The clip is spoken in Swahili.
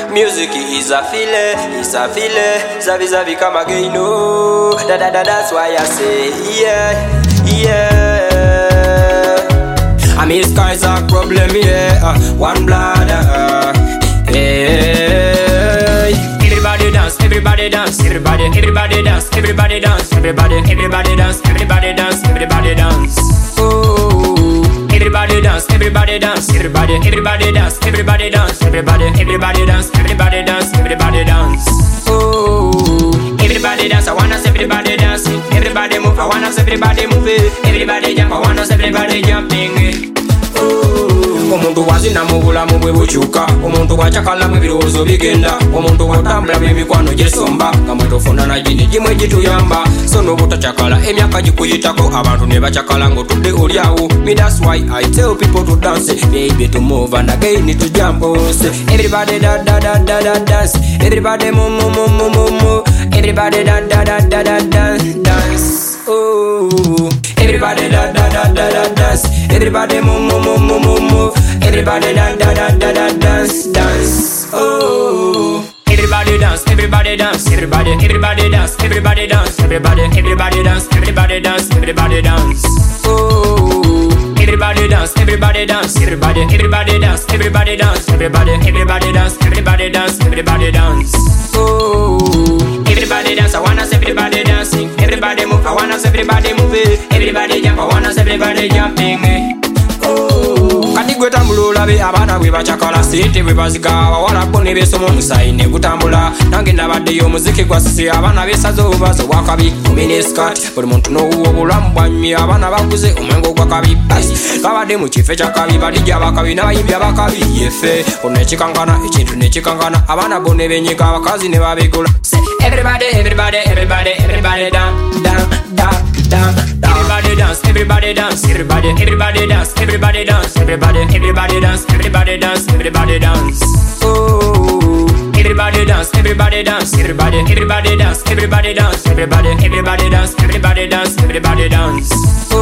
Music is a feeling, it's a feeling. Zavi zavi come again, no. That's why I say, yeah. I mean, skies are problem, yeah. One blood, hey. Everybody dance, everybody dance, everybody dance, everybody dance, everybody dance, everybody dance, everybody dance. Oh, everybody dance, everybody dance, everybody dance, everybody dance, everybody dance, everybody dance, everybody dance. Oh, everybody dance, I wanna see everybody dancing. Everybody move, I wanna see everybody moving. Everybody jump, I wanna see everybody jumping. Omuntu wazina mu bulamu bwe bukyuka, omuntu bw'akyakalamu ebirowoozo bigenda, omuntu bw'otambula by'emikwano gyesomba, nga mwe tofuna na gini gimwe gituyamba. So n'obutakyakala emyaka gikuyitako, abantu ne bakyakala ng'otudde oli awo. Me that's why I tell people to dance, baby to move and again to jump. Everybody da da da da da dance, everybody move move move move move, everybody da da da da da dance. Oh, everybody da da da da da dance, everybody move move move move move, everybody da da da da da dance. Oh, everybody dance, everybody dance, everybody dance, everybody dance, everybody dance, everybody dance, everybody dance. Oh, everybody dance, everybody dance, everybody dance, everybody dance, everybody dance, everybody dance, everybody dance. Oh, everybody dance, I wanna see everybody dancing. Everybody move, I wanna see everybody moving. Everybody jump, I wanna see everybody jumping. Oh, kati gwe tambula olabe abaana bwe bakyakala, sente bwe baziga, abawala bo ne beesoma omusayi ne gutambula. Nange nabaddeyo omuziki gwasise, abaana beesaze obubazo bwakabi mu miniskati. Buli muntu n'owuwa obulamu bwanyumye, abaana baguze omwenge ogwakabi. Babadde mu kifo ekyakabi, balijja abakabi n'abayimbi abakabi. Yeffe ono ekikankana, ekintu ne kikankana, abaana bo ne benyiga, abakazi ne babeekola. Everybody down. Everybody dance, everybody dance, everybody dance, everybody dance, everybody dance, everybody dance, everybody dance. Oh, everybody dance, everybody dance, everybody dance, everybody dance, everybody dance, everybody dance, everybody dance.